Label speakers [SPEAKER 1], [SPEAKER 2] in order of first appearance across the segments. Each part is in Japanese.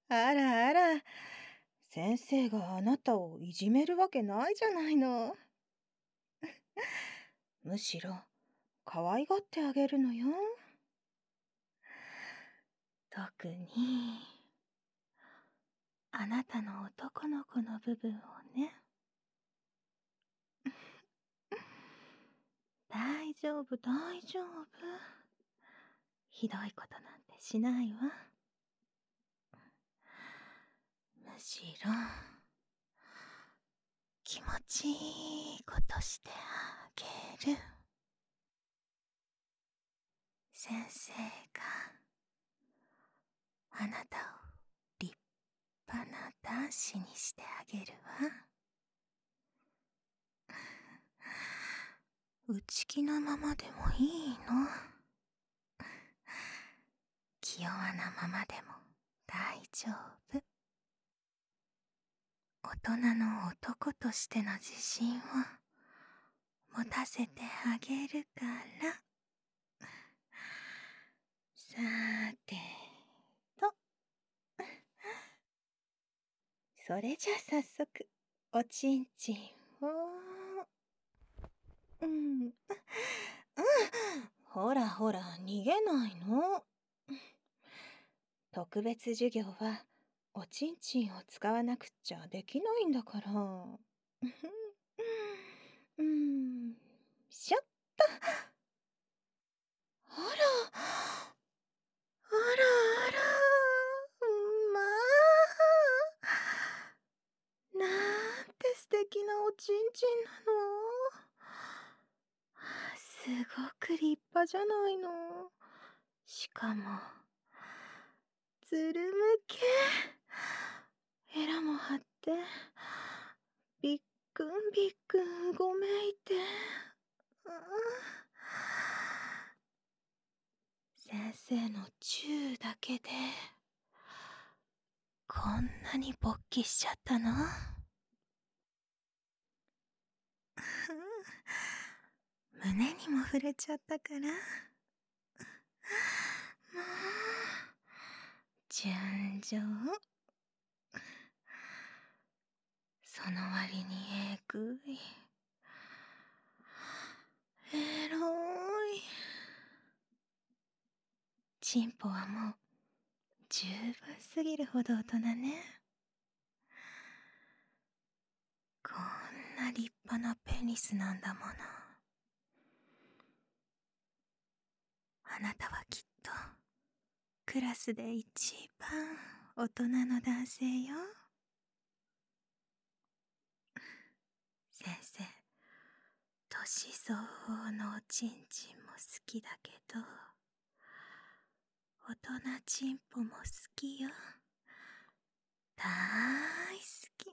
[SPEAKER 1] あらあら、先生があなたをいじめるわけないじゃないの。むしろ、可愛がってあげるのよ。特に、あなたの男の子の部分をね。大丈夫、大丈夫。ひどいことなんてしないわ。むしろ、気持ちいいことしてあげる。先生があなたを立派な男子にしてあげるわ。内気なままでもいいの。気弱なままでも大丈夫。大人の男としての自信を持たせてあげるから。さーてと、それじゃ早速おちんちんを。ほらほら、逃げないの。特別授業はおちんちんを使わなくっちゃできないんだから。しょっと。あら、あらあら、まあ、なんて素敵なおちんちんなの。すごく立派じゃないの。しかも、つるむけ。エラも張って、びっくんびっくんうごめいて。先生のチューだけで、こんなに勃起しちゃったの？胸にも触れちゃったから。もう、純情。その割にえぐい。エロい。チンポはもう十分すぎるほど大人ね。こんな立派なペニスなんだもの。あなたはきっとクラスで一番大人の男性よ。先生、年相応のおちんちんも好きだけど、大人ちんぽも好きよ。だーい好き。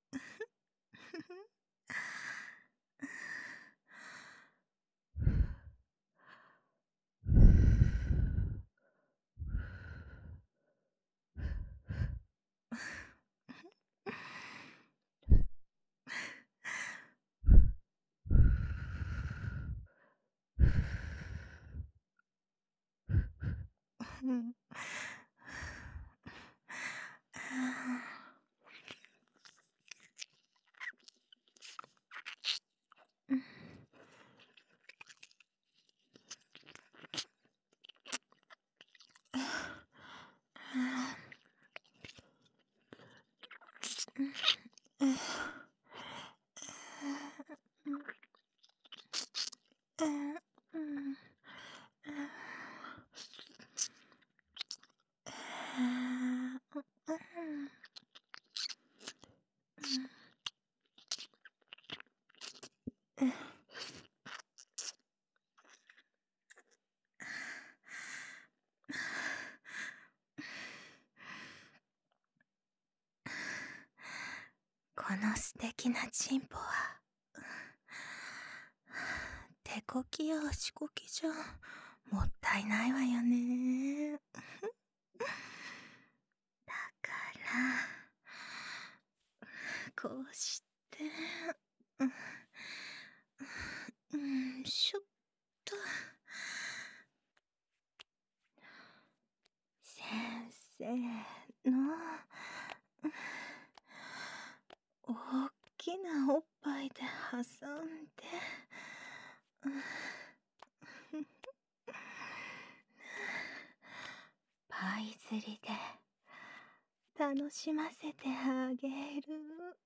[SPEAKER 1] この素敵なチンポは手こきや足こきじゃもったいないわよね。だからこうしてしょっと。先せーの。大きなおっぱいで挟んで、パイ釣りで楽しませてあげる。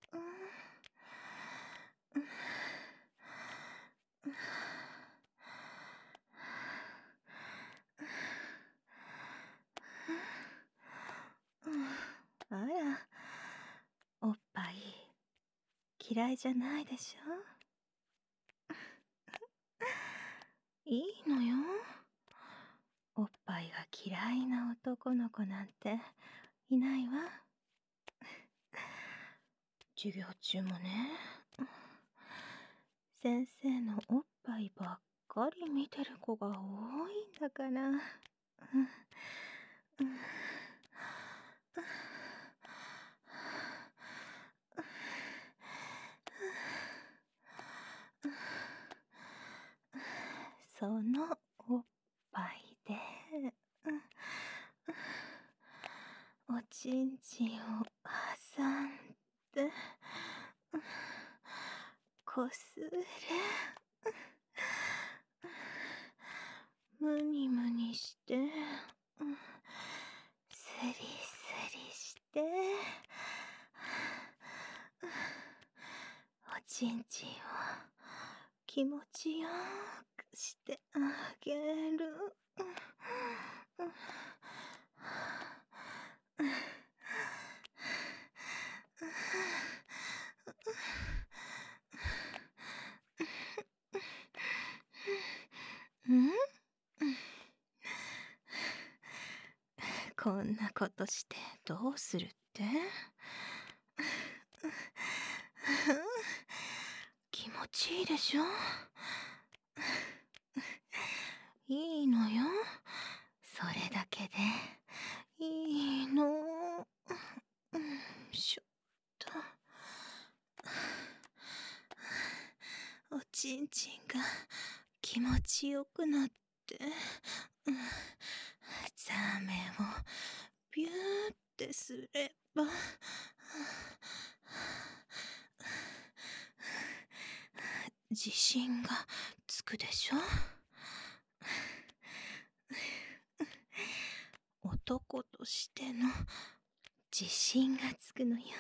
[SPEAKER 1] あら、おっぱい嫌いじゃないでしょ？いいのよ。おっぱいが嫌いな男の子なんていないわ。授業中もね、先生のおっぱいばっかり見てる子が多いんだから。そのおっぱいで、おちんちんを挟んで、こすれ、むにむにして、すりすりして、おちんちんを気持ちよくしてあげる。ん？こんなことしてどうするって？気持ちいいでしょ？いいのよ。それだけでいいの。しょっと。おちんちんが気持ちよくなって、ザーメンをビューってすれば、自信がつくでしょ？男としての自信がつくのよ。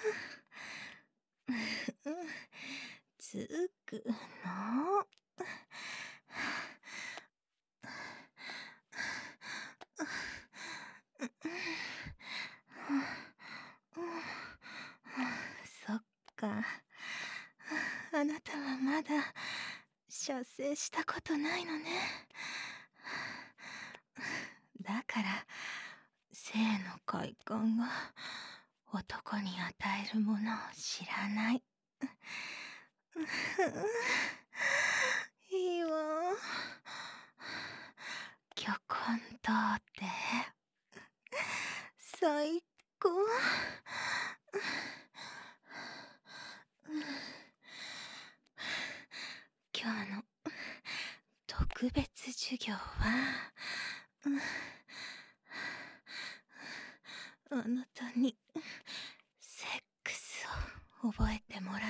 [SPEAKER 1] つくの。そっか。あなたはまだ射精したことないのね。だから性の快感が男に与えるものを知らない。いいわ。キョコンとって最高。今日の特別授業は、あなたにセックスを覚えてもらって、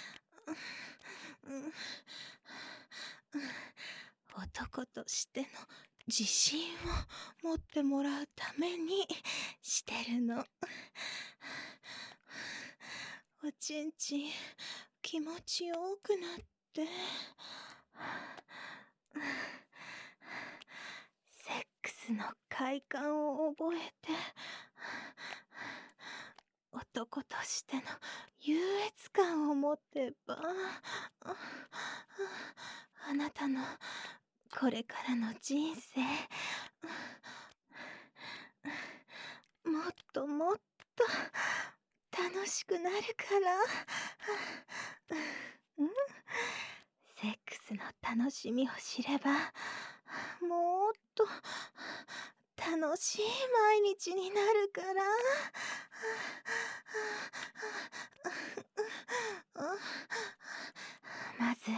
[SPEAKER 1] 男としての自信を持ってもらうためにしてるの。おちんちん気持ちよくなって、セックスの快感を覚えて、男としての優越感を持てば、あなたのこれからの人生、もっともっと楽しくなるから。セックスの楽しみを知れば、もっと楽しい毎日になるから。まず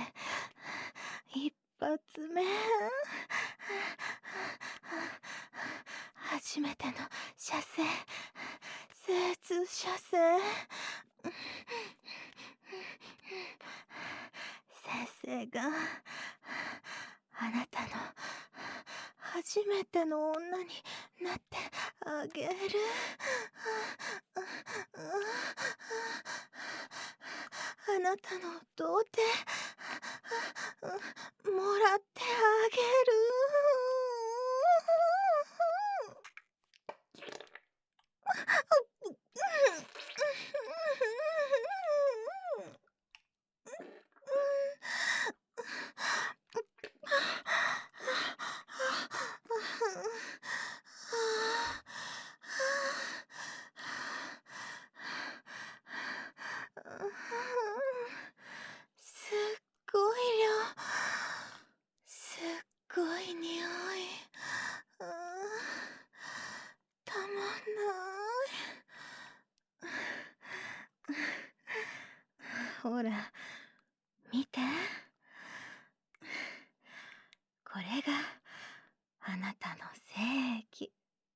[SPEAKER 1] 一発目、初初めての射精、精通射精。先生があなたの初めての女になってあげる。あなたの童貞もらってあげる。すっごい量、すっごい匂い。たまんない。ほら、見て。これがあなたの精液。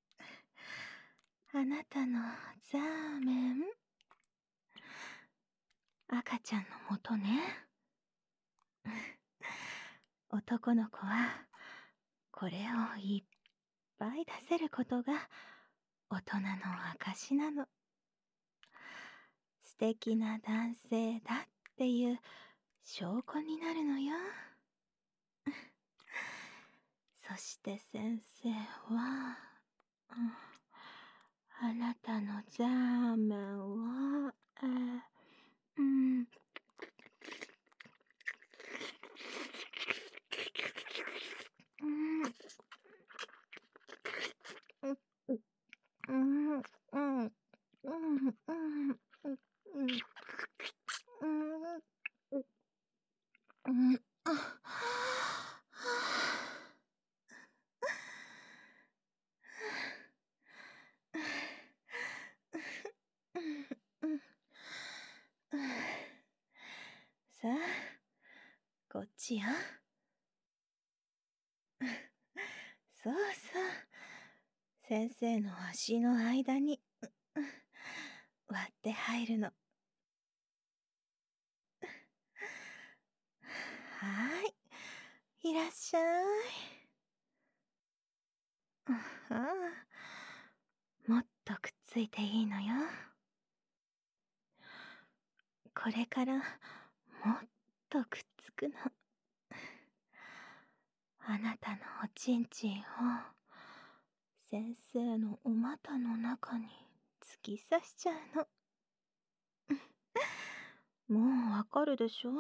[SPEAKER 1] あなたのザーメン。赤ちゃんの元ね。男の子はこれをいっぱい出せることが大人の証なの。素敵な男性だっていう証拠になるのよ。そして先生は、あなたのザーメンを、さあ、こっちよ。そうそう。先生の足の間に割って入るの。はーい。いらっしゃい。もっとくっついていいのよ。これからもっとくっつくの。あなたのおちんちんを先生のお股の中に突き刺しちゃうの。もうわかるでしょ？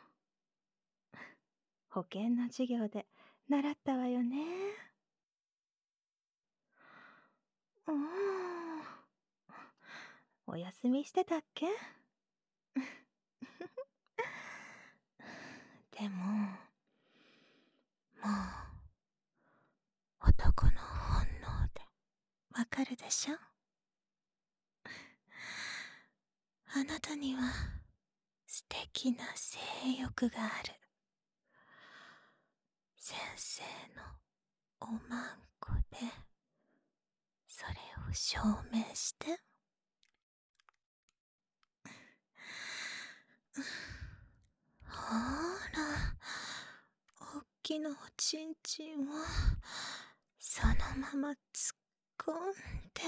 [SPEAKER 1] 保健の授業で習ったわよね。お休みしてたっけ？でも、もう男の本能でわかるでしょ？あなたには素敵な性欲がある。先生のおまんこでそれを証明して。ほら、おっきなおちんちんをそのまま突っ込んで。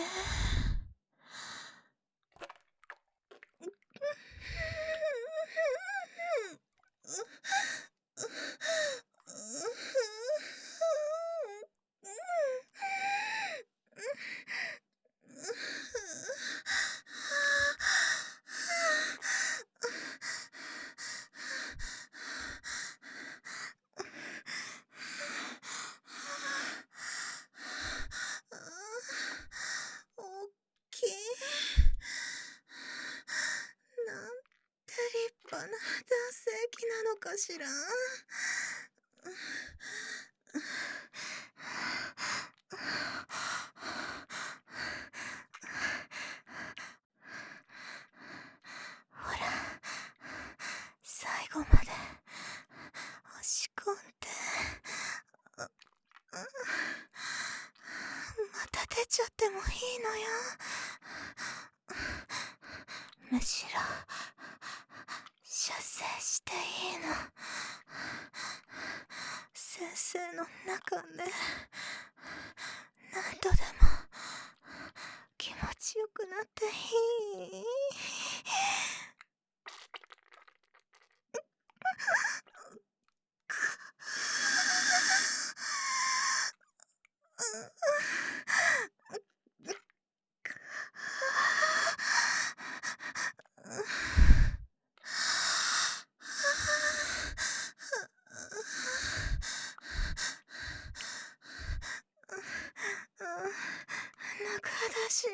[SPEAKER 1] おっきい。なんて立派な男性器なのかしら。ほら、最後まで押し込んで。また出ちいいのよ。むしろ射精していいの。先生の中で何度でも気持ちよくなっていい。中だし、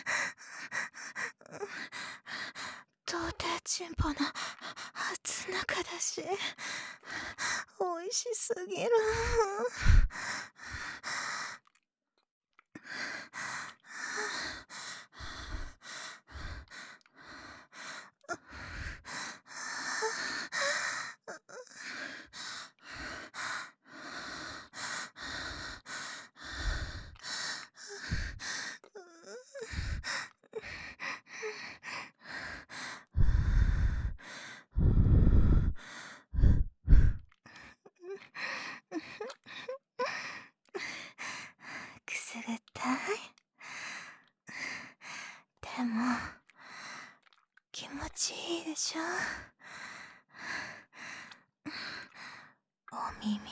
[SPEAKER 1] 到底チンポの初中だし、美味しすぎる。くすぐったい。でも気持ちいいでしょ。お耳も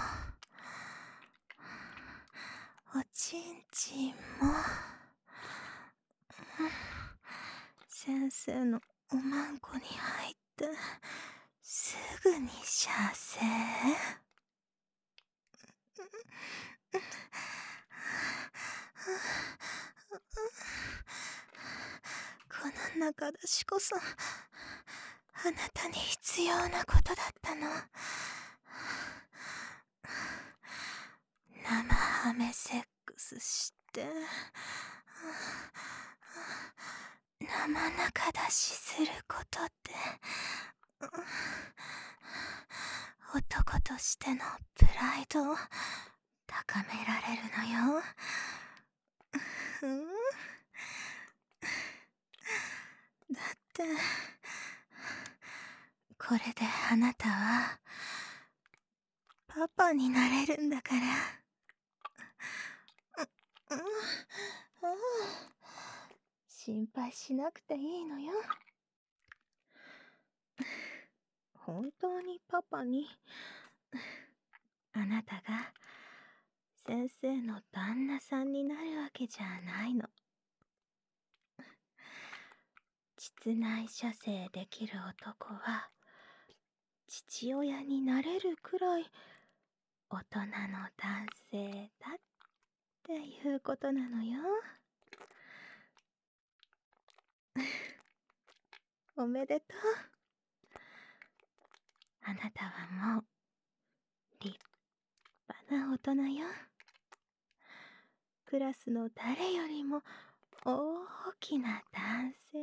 [SPEAKER 1] おちんちんも先生のおまんこに入ってすぐに射精。この中出しこそあなたに必要なことだったの。生ハメセックスして生中出しすることって男としてのプライドを高められるのよ。だってこれであなたはパパになれるんだから。心配しなくていいのよ。本当にパパにあなたが先生の旦那さんになるわけじゃないの。膣内射精できる男は父親になれるくらい大人の男性だっていうことなのよ。おめでとう。あなたはもう立派な大人よ。クラスの誰よりも大きな男性。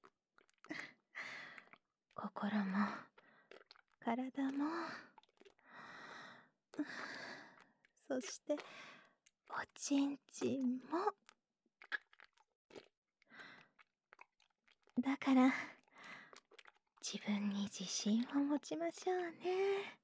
[SPEAKER 1] 心も体もそしておちんちんも。だから自分に自信を持ちましょうね。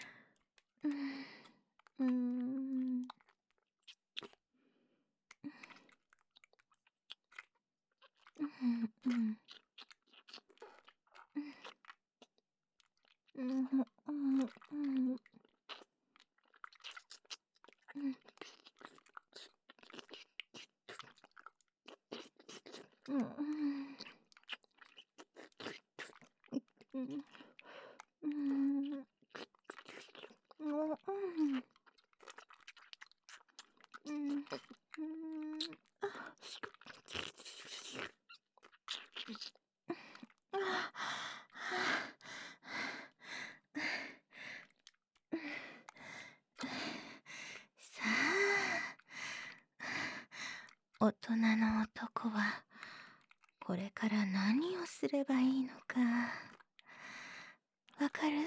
[SPEAKER 1] さあ、大人の男はこれから何をすればいいのかわかる？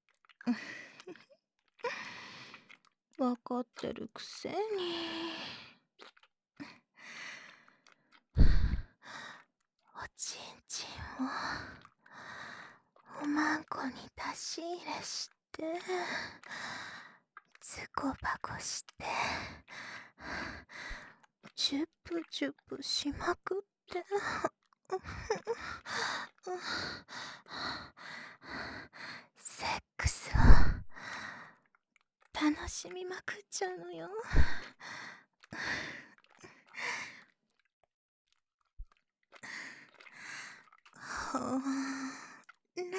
[SPEAKER 1] わかってるくせに。 し入れして、ズコバコして、チュップチュップしまくって、セックスを楽しみまくっちゃうのよ。ほーら。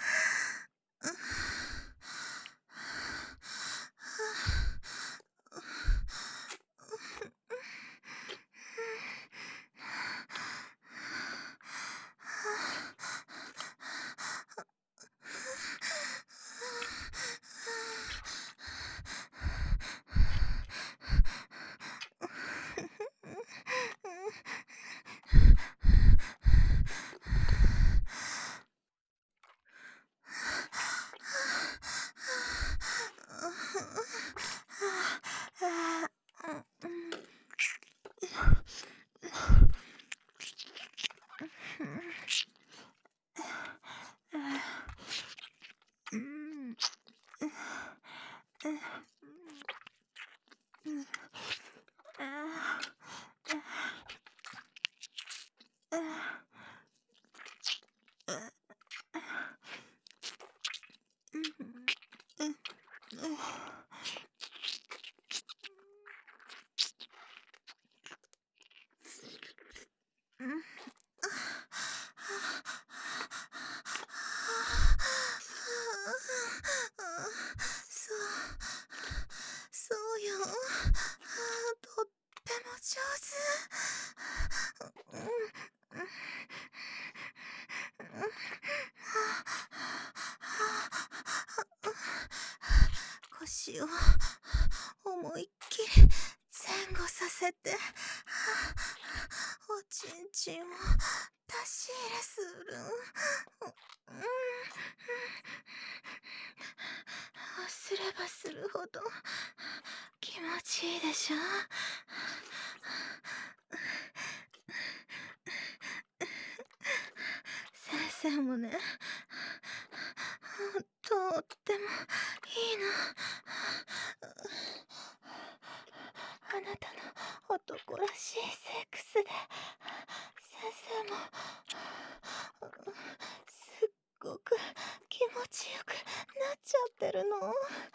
[SPEAKER 1] そう、そうよ。とっても上手。腰を思いっきり前後させて、おちんちんを出し入れする。すればするほど気持ちいいでしょ。先生もね、とってもいいの。あなたの男らしいセックスで、先生もすっごく気持ちよくなっちゃってるの。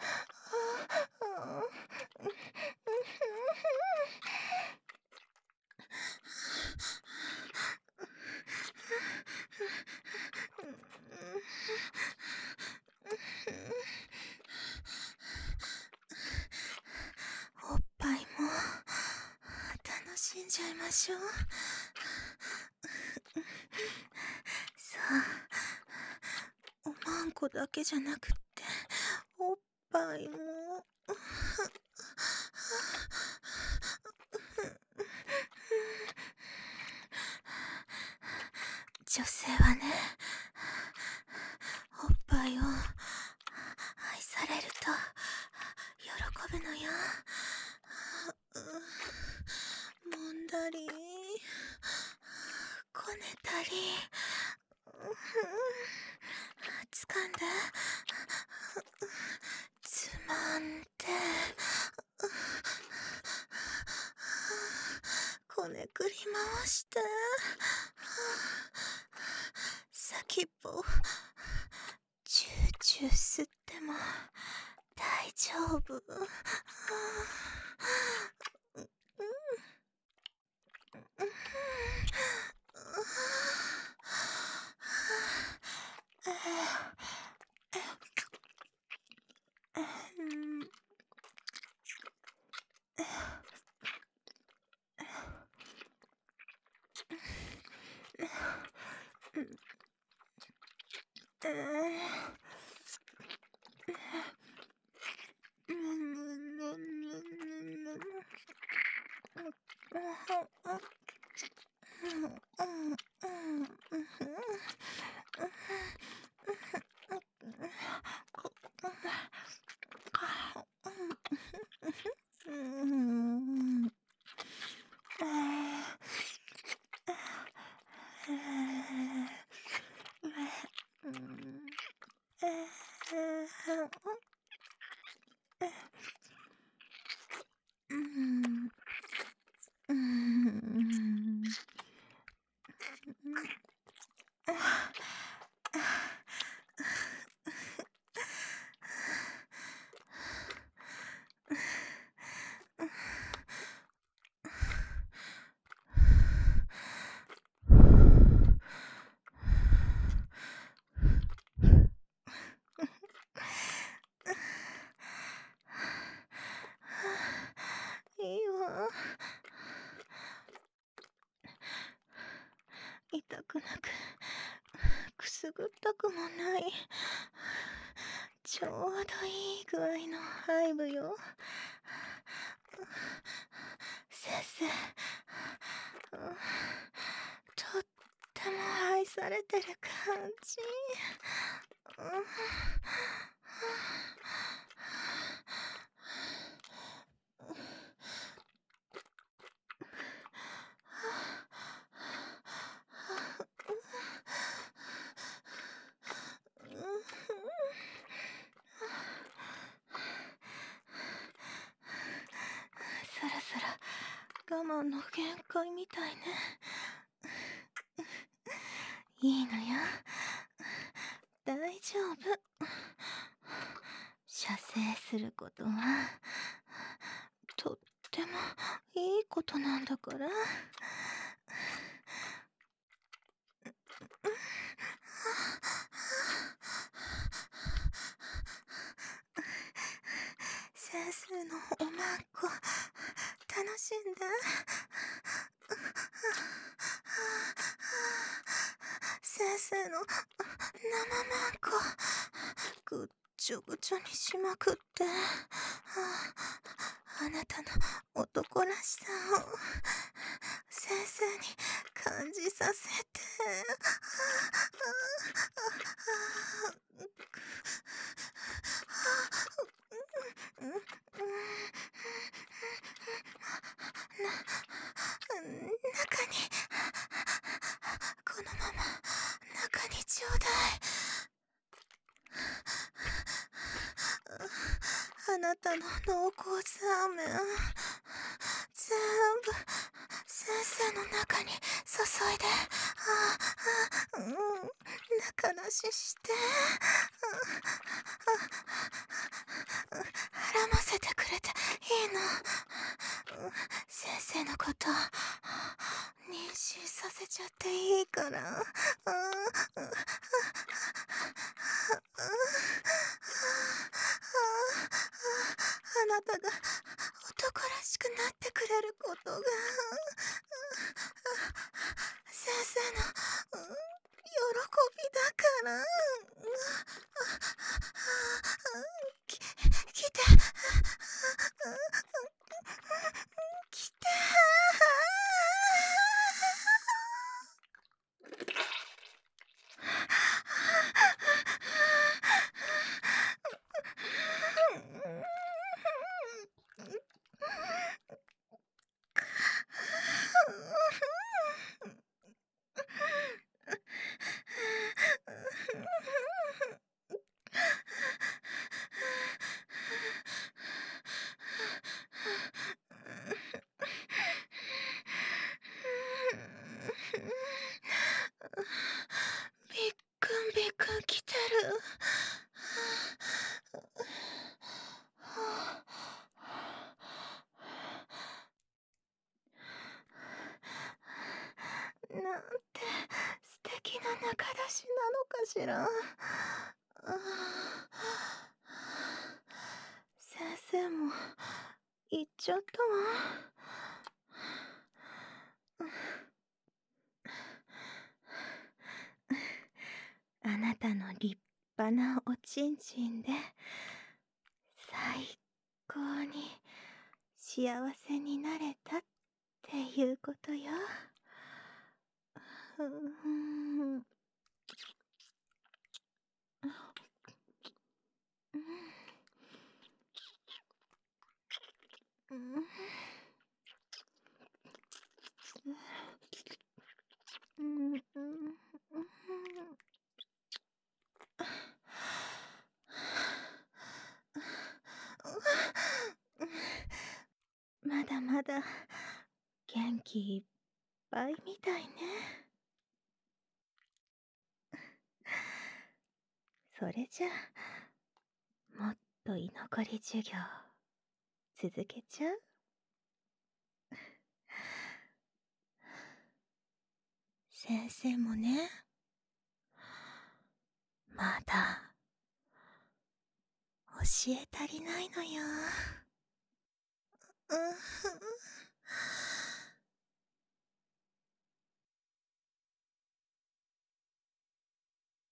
[SPEAKER 1] おっぱいも楽しんじゃいましょう。さあ、おまんこだけじゃなくって、おっぱいも。女性はね、おっぱいを愛されると喜ぶのよ。揉んだり、こねたり、掴んで、つまんで、こねくり回して、先っぽチューチュー吸っても大丈夫。 くなく、くすぐったくもない、ちょうどいい具合のハイブよ。先生、とっても愛されてる感じ。そろそろ我慢の限界みたいね。いいのよ。大丈夫。射精することはとってもいいことなんだから。先生のおまんこ楽しんで。先生の生まんこぐっちょぐちょにしまくって、あなたの男らしさを先生に感じさせて。中に、このまま中にちょうだい。あなたの濃厚さーメン全部先生の中に注いで、中出しして、絡ませてくれていいの。先生のこと妊娠させちゃっていいから。あなたが男らしくなってくれることが先生の喜びだから。来て来て。びっくんびっくん来てる。なんて素敵な中出しなのかしら。先生も行っちゃったわ。あなたの立派なおちんちんで最高に幸せになれたっていうことよ。まだまだ元気いっぱいみたいね。それじゃあもっと居残り授業続けちゃう？先生もね、まだ教え足りないのよ。